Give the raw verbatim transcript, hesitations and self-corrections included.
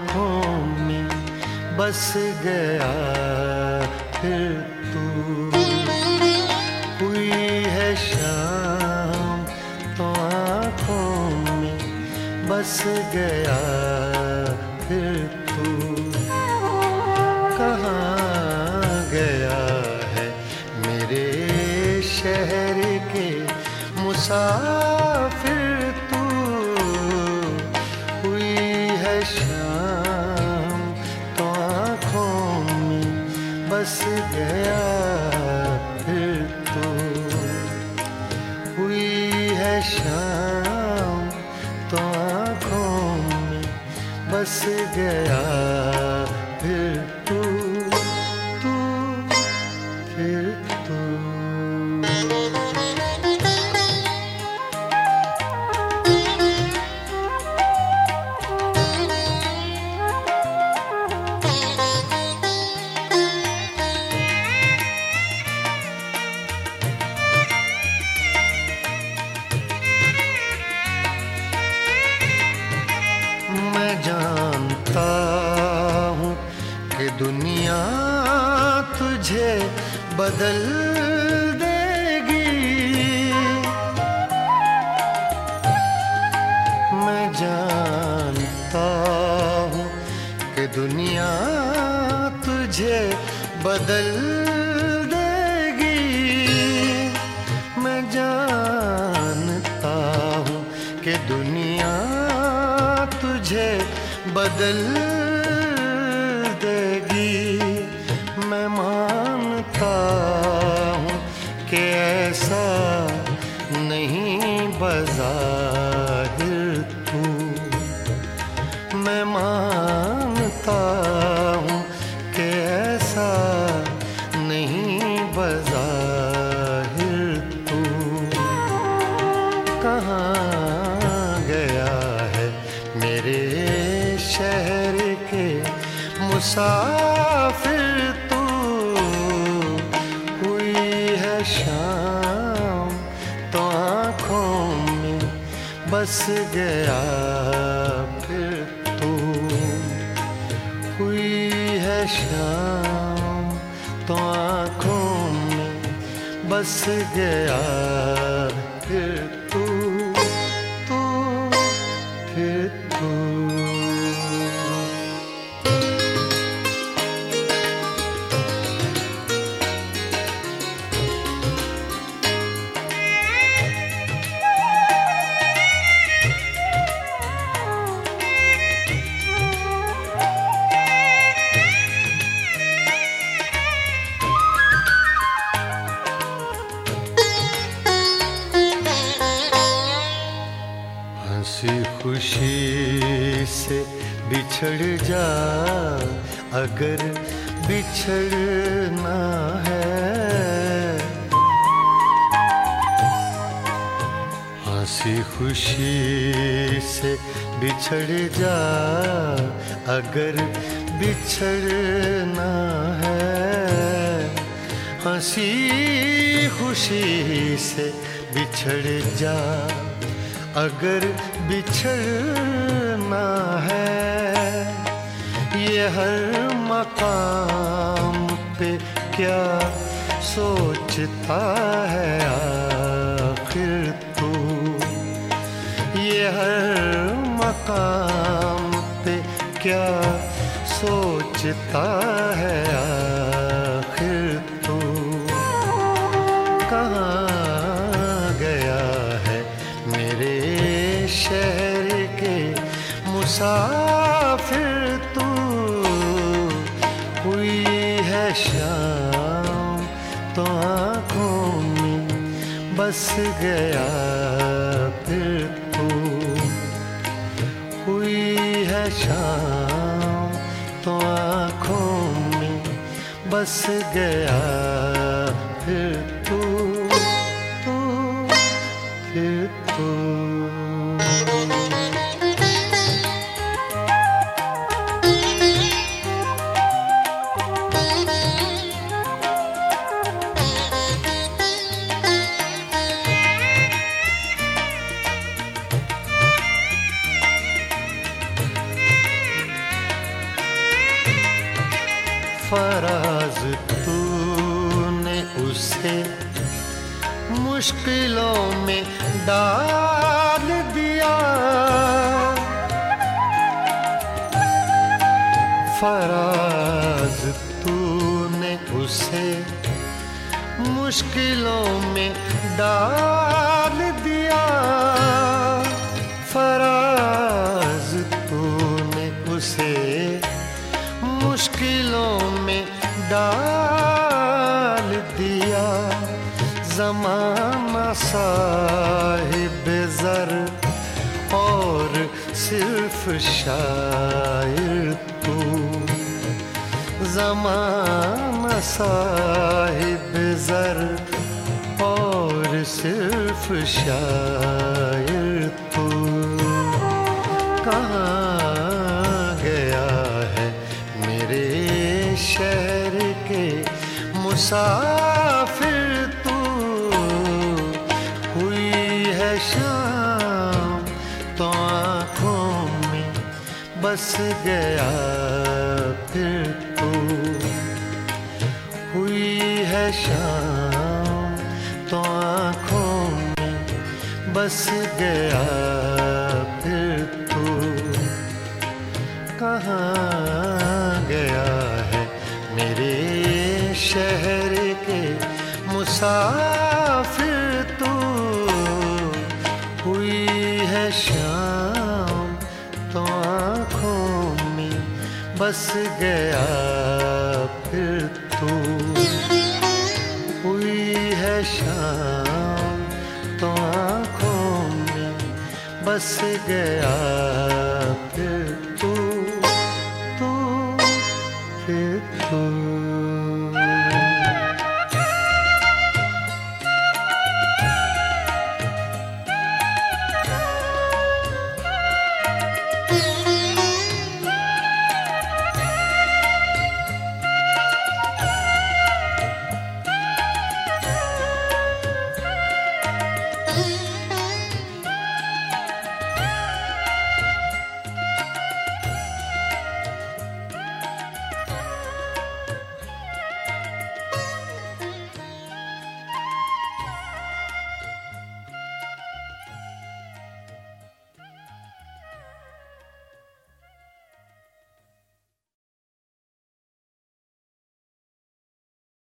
आँखों में बस गया फिर तू। हुई है शाम तो आँखों में बस गया फिर तू। कहाँ गया है मेरे शहर के मुसाफिर तू। हुई है शाम तो आँखों में बस गया फिर तू। हुई है शाम तो आँखों में बस गया फिर तू। तू फिर तू। मैं जानता हूँ कि दुनिया तुझे बदल देगी। मैं जानता हूँ कि दुनिया तुझे बदल देगी। मैं जानता हूँ कि दुनिया तुझे बदल देगी। मैं मानता हूँ कि ऐसा नहीं बज़ाहिर तू। मैं मानता हूँ कि ऐसा नहीं बज़ाहिर तू। कहाँ गया है मेरे शहर के मुसाफिर तू। हुई है शाम तो आँखों में बस गया फिर तू। हुई है शाम तो आँखों में बस गया फिर तू। तू फिर तू। हंसी खुशी से बिछड़ जा अगर बिछड़ना है। हंसी खुशी से बिछड़ जा अगर बिछड़ना है। हंसी खुशी से बिछड़ जा अगर बिछड़ना है। ये हर मकाम पे क्या सोचता है आखिर तू। ये हर मकाम पे क्या सोचता है आखिर तू। कहाँ गया है मेरे शहर के मुसाफिर तू। हुई है शाम तो आँखों में बस गया फिर तू। हुई है शाम तो आँखों में बस गया फिर तू। तू फिर तू। फराज तूने उसे मुश्किलों में डाल दिया। फराज तूने उसे मुश्किलों में डाल दिया। फराज तूने उसे मुश्किलों में डाल दिया। ज़माना साहिब ज़र और सिर्फ शायर तू। ज़माना साहिब ज़र और सिर्फ शायर तू। कहाँ गया है मेरे शहर के मुसाफिर तू। हुई है शाम तो आँखों में बस गया फिर तू। हुई है शाम तो आँखों में बस गया फिर तू। कहाँ गया है मेरे शहर के मुसाफिर तू। हुई है शाम तो आँखों में बस गया फिर तू। हुई है शाम तो आँखों में बस गया फिर तू। तू फिर तू।